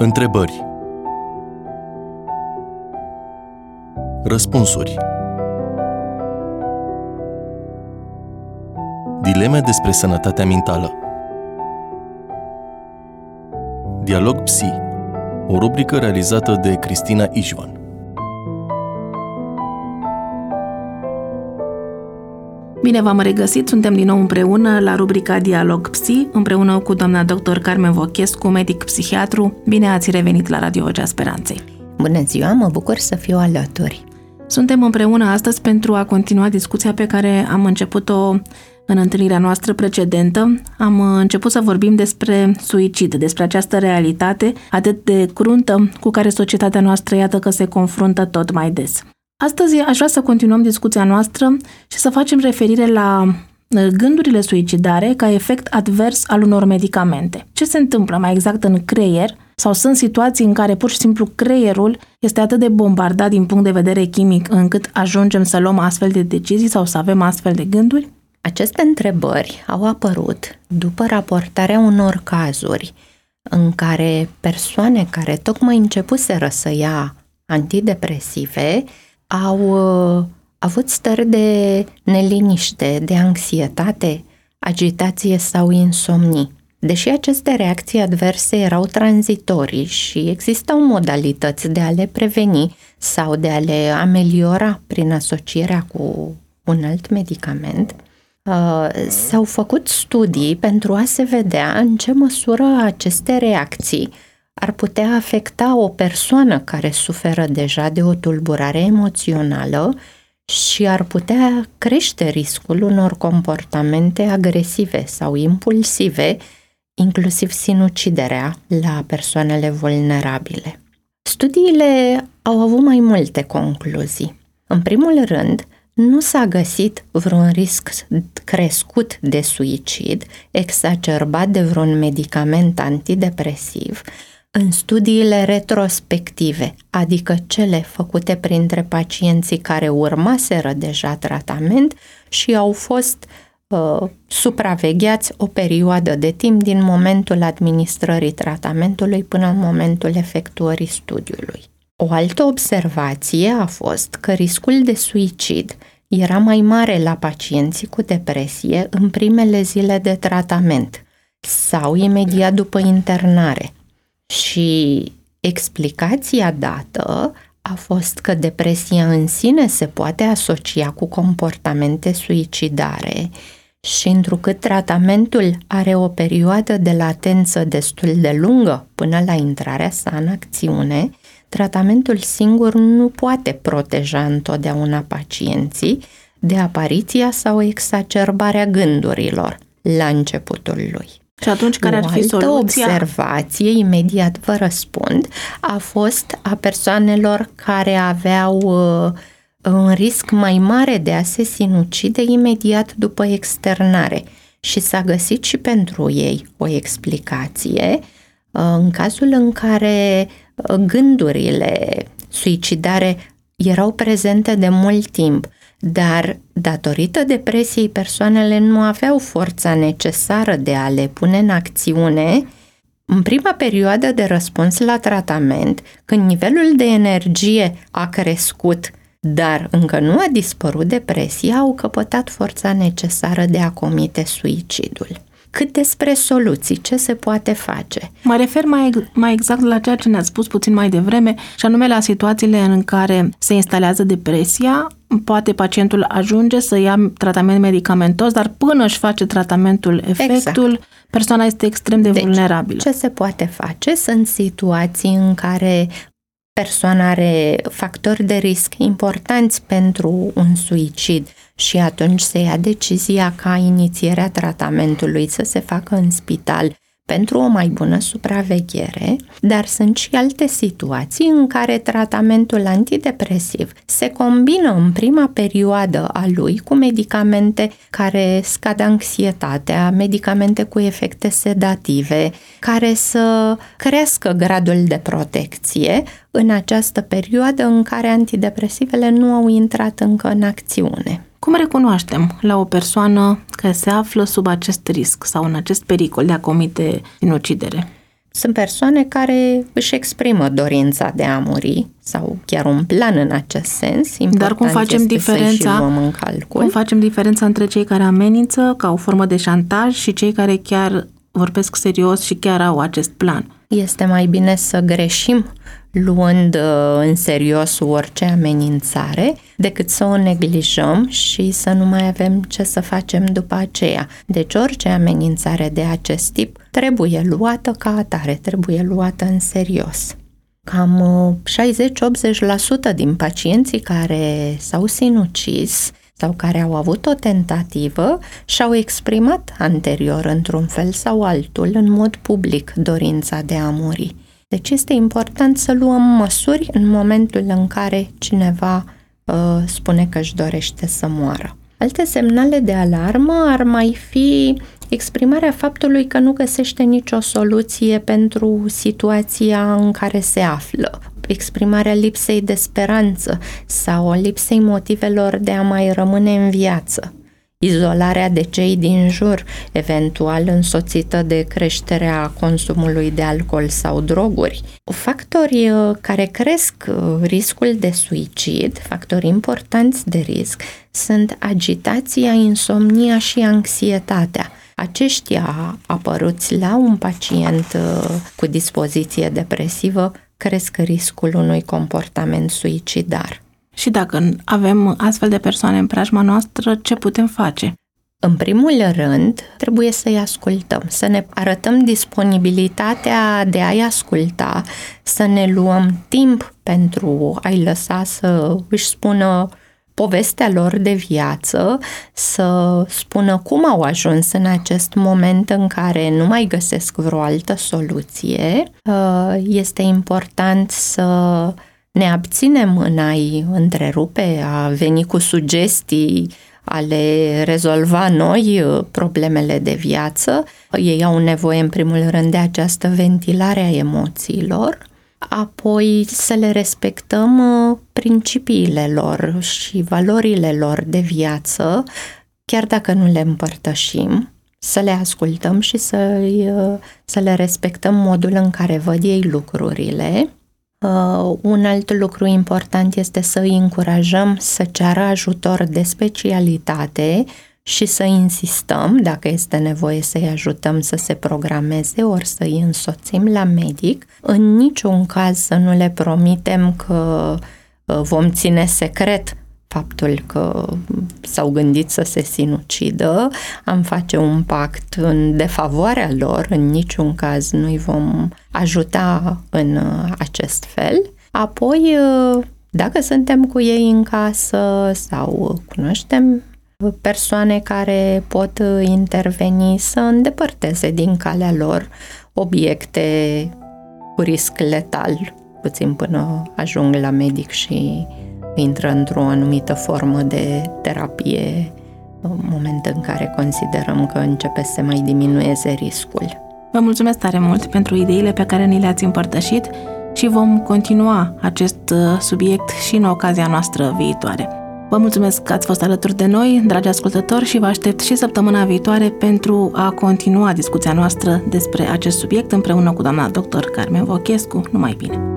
Întrebări. Răspunsuri. Dileme despre sănătatea mentală. Dialog Psi, o rubrică realizată de Cristina Ișvan. Bine v-am regăsit, suntem din nou împreună la rubrica Dialog Psi, împreună cu doamna dr. Carmen Vochescu, medic psihiatru. Bine ați revenit la Radio Vocea Speranței. Bună ziua, mă bucur să fiu alături. Suntem împreună astăzi pentru a continua discuția pe care am început-o în întâlnirea noastră precedentă. Am început să vorbim despre suicid, despre această realitate atât de cruntă cu care societatea noastră iată că se confruntă tot mai des. Astăzi aș vrea să continuăm discuția noastră și să facem referire la gândurile suicidare ca efect advers al unor medicamente. Ce se întâmplă mai exact în creier? Sau sunt situații în care pur și simplu creierul este atât de bombardat din punct de vedere chimic încât ajungem să luăm astfel de decizii sau să avem astfel de gânduri? Aceste întrebări au apărut după raportarea unor cazuri în care persoane care tocmai începuseră să ia antidepresive au avut stări de neliniște, de anxietate, agitație sau insomnii. Deși aceste reacții adverse erau tranzitorii și existau modalități de a le preveni sau de a le ameliora prin asocierea cu un alt medicament, s-au făcut studii pentru a se vedea în ce măsură aceste reacții ar putea afecta o persoană care suferă deja de o tulburare emoțională și ar putea crește riscul unor comportamente agresive sau impulsive, inclusiv sinuciderea la persoanele vulnerabile. Studiile au avut mai multe concluzii. În primul rând, nu s-a găsit vreun risc crescut de suicid exacerbat de vreun medicament antidepresiv în studiile retrospective, adică cele făcute printre pacienții care urmaseră deja tratament și au fost supravegheați o perioadă de timp din momentul administrării tratamentului până în momentul efectuării studiului. O altă observație a fost că riscul de suicid era mai mare la pacienții cu depresie în primele zile de tratament sau imediat după internare. Și explicația dată a fost că depresia în sine se poate asocia cu comportamente suicidare și întrucât tratamentul are o perioadă de latență destul de lungă până la intrarea sa în acțiune, tratamentul singur nu poate proteja întotdeauna pacienții de apariția sau exacerbarea gândurilor la începutul lui. Și atunci care ar fi soluția? O altă observație, imediat vă răspund, a fost a persoanelor care aveau un risc mai mare de a se sinucide imediat după externare și s-a găsit și pentru ei o explicație în cazul în care gândurile suicidare erau prezente de mult timp, dar datorită depresiei persoanele nu aveau forța necesară de a le pune în acțiune. În prima perioadă de răspuns la tratament, când nivelul de energie a crescut, dar încă nu a dispărut depresia, au căpătat forța necesară de a comite suicidul. Cât despre soluții, ce se poate face? Mă refer mai exact la ceea ce ne-ați spus puțin mai devreme, și anume la situațiile în care se instalează depresia. Poate pacientul ajunge să ia tratament medicamentos, dar până își face tratamentul efectul, persoana este extrem de vulnerabilă. Ce se poate face? Sunt situații în care persoana are factori de risc importanți pentru un suicid și atunci se ia decizia ca inițierea tratamentului să se facă în spital pentru o mai bună supraveghere, dar sunt și alte situații în care tratamentul antidepresiv se combină în prima perioadă a lui cu medicamente care scad anxietatea, medicamente cu efecte sedative, care să crească gradul de protecție în această perioadă în care antidepresivele nu au intrat încă în acțiune. Cum recunoaștem la o persoană că se află sub acest risc sau în acest pericol de a comite sinucidere? Sunt persoane care își exprimă dorința de a muri sau chiar un plan în acest sens. Dar cum facem diferența? Cum facem diferența între cei care amenință ca o formă de șantaj și cei care chiar vorbesc serios și chiar au acest plan? Este mai bine să greșim luând în serios orice amenințare decât să o neglijăm și să nu mai avem ce să facem după aceea. Deci orice amenințare de acest tip trebuie luată ca atare, trebuie luată în serios. Cam 60-80% din pacienții care s-au sinucis sau care au avut o tentativă și-au exprimat anterior într-un fel sau altul, în mod public, dorința de a muri. Deci este important să luăm măsuri în momentul în care cineva spune că își dorește să moară. Alte semnale de alarmă ar mai fi exprimarea faptului că nu găsește nicio soluție pentru situația în care se află, exprimarea lipsei de speranță sau lipsei motivelor de a mai rămâne în viață, izolarea de cei din jur, eventual însoțită de creșterea consumului de alcool sau droguri. Factori care cresc riscul de suicid, factori importanți de risc, sunt agitația, insomnia și anxietatea. Aceștia apăruți la un pacient cu dispoziție depresivă cresc riscul unui comportament suicidar. Și dacă avem astfel de persoane în preajma noastră, ce putem face? În primul rând, trebuie să-i ascultăm, să ne arătăm disponibilitatea de a-i asculta, să ne luăm timp pentru a-i lăsa să își spună povestea lor de viață, să spună cum au ajuns în acest moment în care nu mai găsesc vreo altă soluție. Este important să ne abținem în a-i întrerupe, a veni cu sugestii, a le rezolva noi problemele de viață. Ei au nevoie, în primul rând, de această ventilare a emoțiilor, apoi să le respectăm principiile lor și valorile lor de viață, chiar dacă nu le împărtășim, să le ascultăm și să le respectăm modul în care văd ei lucrurile. Un alt lucru important este să îi încurajăm să ceară ajutor de specialitate și să insistăm, dacă este nevoie, să-i ajutăm să se programeze ori să îi însoțim la medic. În niciun caz să nu le promitem că vom ține secret faptul că s-au gândit să se sinucidă, am face un pact în defavoarea lor, în niciun caz nu-i vom ajuta în acest fel. Apoi, dacă suntem cu ei în casă sau cunoaștem persoane care pot interveni, să îndepărteze din calea lor obiecte cu risc letal, puțin până ajung la medic și intră într-o anumită formă de terapie, în moment în care considerăm că începe să mai diminueze riscul. Vă mulțumesc tare mult pentru ideile pe care ni le-ați împărtășit și vom continua acest subiect și în ocazia noastră viitoare. Vă mulțumesc că ați fost alături de noi, dragi ascultători, și vă aștept și săptămâna viitoare pentru a continua discuția noastră despre acest subiect împreună cu doamna dr. Carmen Vochescu. Numai bine!